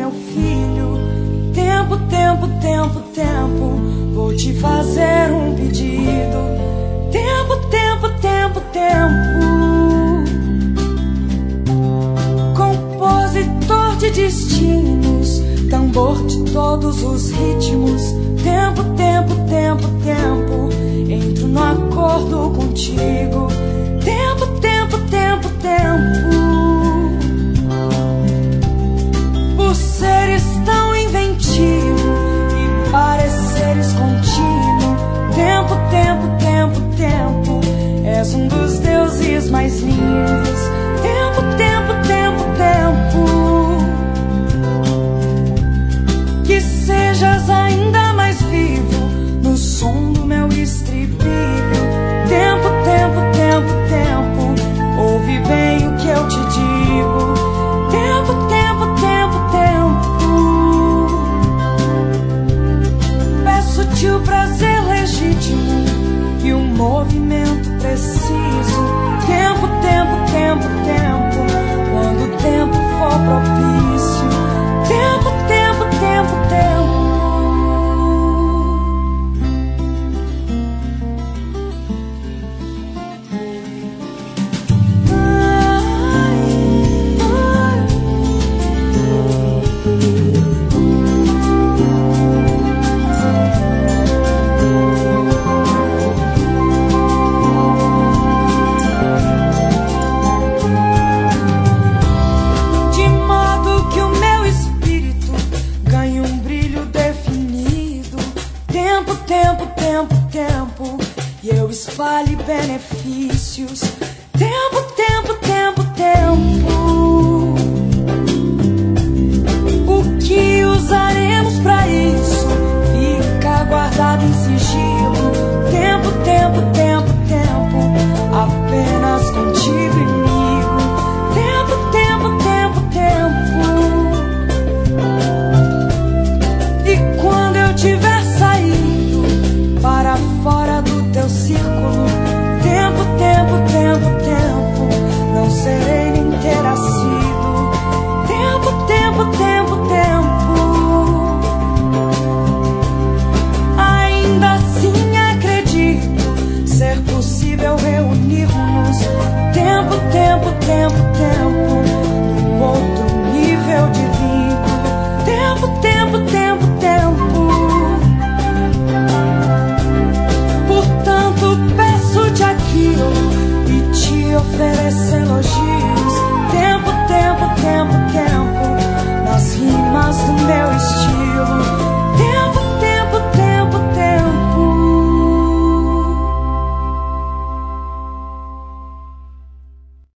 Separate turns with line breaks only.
meu filho. Tempo, tempo, tempo, tempo, vou te fazer um pedido. Tempo, tempo, tempo, tempo. Compositor de destinos, tambor de todos os ritmos. Tempo, tempo, tempo, tempo, entro no acordo contigo. Tempo, tempo, tempo, tempo. Por seres tão inventivo e pareceres contínuo. Tempo, tempo, tempo, tempo, és um dos deuses mais lindos. Tempo, tempo, tempo, tempo. Que sejas ainda mais vivo no som do meu estribilho. Tempo, tempo, tempo, tempo, ouve bem o que eu te digo. Tempo, tempo, tempo, tempo. Peço-te o prazer legítimo e um movimento preciso. Tempo, tempo, tempo, tempo, quando o tempo for propício. Tempo, tempo, tempo, tempo. Tempo, tempo, e eu espalhe benefícios.